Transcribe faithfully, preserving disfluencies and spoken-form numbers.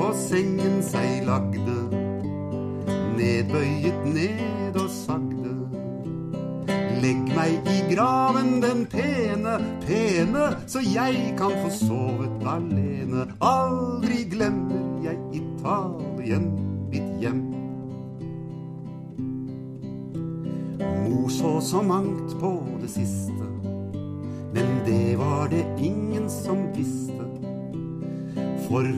på sengen seg lagde, nedbøyet ned og sagde. Legg meg i graven den pene, pene, så jeg kan få sovet alene. Aldri glemmer jeg Italien, mitt hjem. Mor så så mangt på det siste, men det var det ingen som visste. For